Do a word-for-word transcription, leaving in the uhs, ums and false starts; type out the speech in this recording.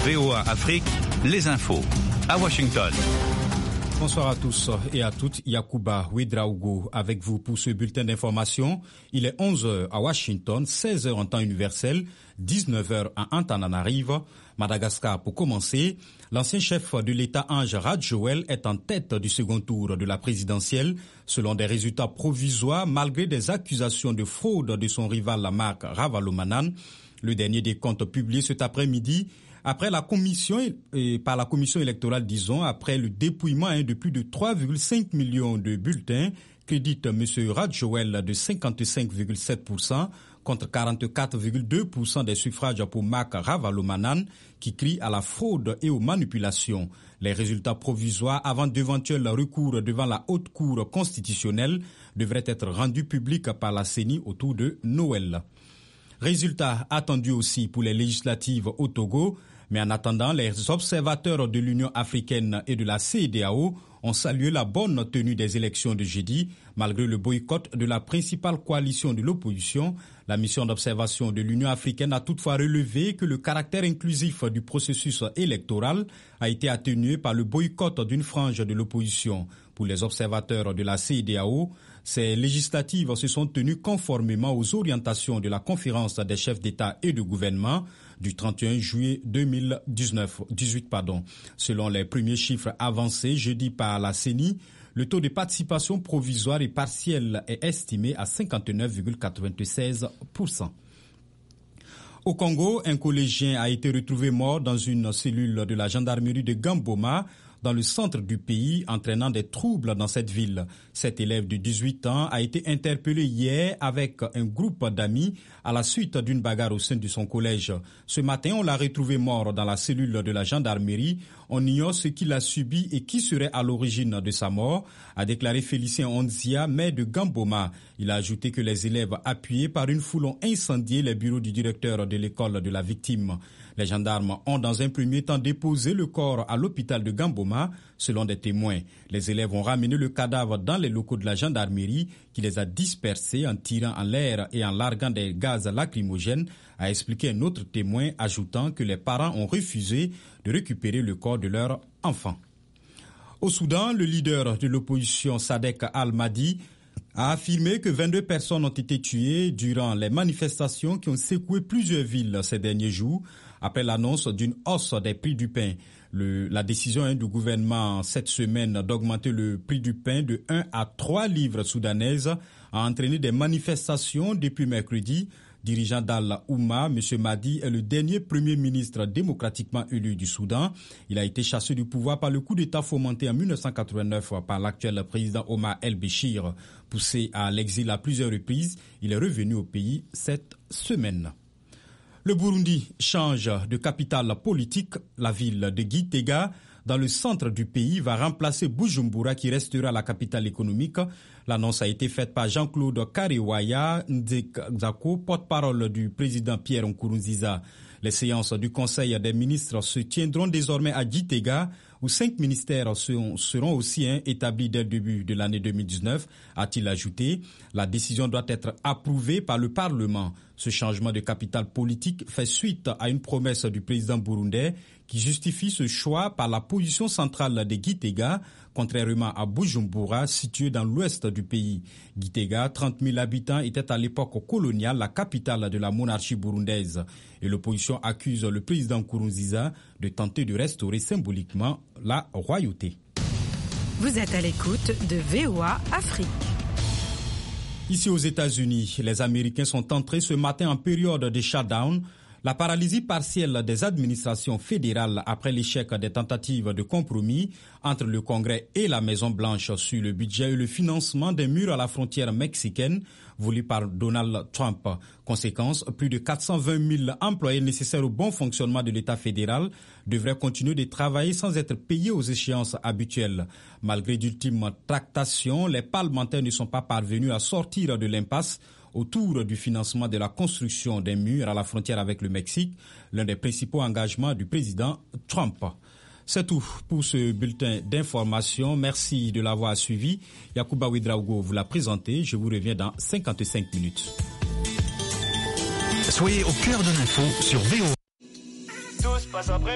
V O A Afrique, les infos à Washington. Bonsoir à tous et à toutes. Yacouba Ouedraogo avec vous pour ce bulletin d'information. Il est onze heures à Washington, seize heures en temps universel, dix-neuf heures à Antananarivo, Madagascar. Pour commencer, l'ancien chef de l'État Ange Radjoel est en tête du second tour de la présidentielle, selon des résultats provisoires malgré des accusations de fraude de son rival Marc Ravalomanan. Le dernier des comptes publiés cet après-midi après la commission et par la commission électorale, disons, après le dépouillement hein, de plus de trois virgule cinq millions de bulletins, crédite M. Radjoel de cinquante-cinq virgule sept pour cent contre quarante-quatre virgule deux pour cent des suffrages pour Marc Ravalomanan, qui crie à la fraude et aux manipulations. Les résultats provisoires avant d'éventuels recours devant la haute cour constitutionnelle devraient être rendus publics par la C E N I autour de Noël. Résultats attendus aussi pour les législatives au Togo, mais en attendant, les observateurs de l'Union africaine et de la C E D A O ont salué la bonne tenue des élections de jeudi, malgré le boycott de la principale coalition de l'opposition. La mission d'observation de l'Union africaine a toutefois relevé que le caractère inclusif du processus électoral a été atténué par le boycott d'une frange de l'opposition. Pour les observateurs de la C E D A O, ces législatives se sont tenues conformément aux orientations de la conférence des chefs d'État et de gouvernement du trente et un juillet deux mille dix-neuf, dix-huit. Pardon. Selon les premiers chiffres avancés jeudi par la C E N I, le taux de participation provisoire et partielle est estimé à cinquante-neuf virgule quatre-vingt-seize pour cent. Au Congo, un collégien a été retrouvé mort dans une cellule de la gendarmerie de Gamboma, dans le centre du pays, entraînant des troubles dans cette ville. Cet élève de dix-huit ans a été interpellé hier avec un groupe d'amis à la suite d'une bagarre au sein de son collège. Ce matin, on l'a retrouvé mort dans la cellule de la gendarmerie. On ignore ce qu'il a subi et qui serait à l'origine de sa mort, a déclaré Félicien Onzia, maire de Gamboma. Il a ajouté que les élèves appuyés par une foule ont incendié les bureaux du directeur de l'école de la victime. Les gendarmes ont dans un premier temps déposé le corps à l'hôpital de Gamboma, selon des témoins. Les élèves ont ramené le cadavre dans les locaux de la gendarmerie qui les a dispersés en tirant en l'air et en larguant des gaz lacrymogènes, a expliqué un autre témoin, ajoutant que les parents ont refusé de récupérer le corps de leur enfant. Au Soudan, le leader de l'opposition Sadek Al-Mahdi a affirmé que vingt-deux personnes ont été tuées durant les manifestations qui ont secoué plusieurs villes ces derniers jours, après l'annonce d'une hausse des prix du pain. Le, la décision hein, du gouvernement cette semaine d'augmenter le prix du pain de un à trois livres soudanaises a entraîné des manifestations depuis mercredi. Dirigeant d'Al-Oumma, M. Mahdi est le dernier premier ministre démocratiquement élu du Soudan. Il a été chassé du pouvoir par le coup d'État fomenté en mille neuf cent quatre-vingt-neuf par l'actuel président Omar El-Béchir. Poussé à l'exil à plusieurs reprises, il est revenu au pays cette semaine. Le Burundi change de capitale politique. La ville de Gitega, dans le centre du pays, va remplacer Bujumbura qui restera la capitale économique. L'annonce a été faite par Jean-Claude Kariwaya Nzeko, porte-parole du président Pierre Nkurunziza. Les séances du Conseil des ministres se tiendront désormais à Gitega, où cinq ministères seront, seront aussi hein, établis dès le début de l'année deux mille dix-neuf, a-t-il ajouté. La décision doit être approuvée par le Parlement. Ce changement de capitale politique fait suite à une promesse du président burundais qui justifie ce choix par la position centrale de Gitega, contrairement à Bujumbura, situé dans l'ouest du pays. Gitega, trente mille habitants, était à l'époque coloniale la capitale de la monarchie burundaise. Et l'opposition accuse le président Nkurunziza de tenter de restaurer symboliquement la royauté. Vous êtes à l'écoute de V O A Afrique. Ici aux États-Unis, les Américains sont entrés ce matin en période de shutdown. La paralysie partielle des administrations fédérales après l'échec des tentatives de compromis entre le Congrès et la Maison-Blanche sur le budget et le financement des murs à la frontière mexicaine voulus par Donald Trump. Conséquence, plus de quatre cent vingt mille employés nécessaires au bon fonctionnement de l'État fédéral devraient continuer de travailler sans être payés aux échéances habituelles. Malgré d'ultimes tractations, les parlementaires ne sont pas parvenus à sortir de l'impasse autour du financement de la construction des murs à la frontière avec le Mexique, l'un des principaux engagements du président Trump. C'est tout pour ce bulletin d'information. Merci de l'avoir suivi. Yacouba Ouedraogo vous l'a présenté. Je vous reviens dans cinquante-cinq minutes. Soyez au cœur de l'info sur V O A.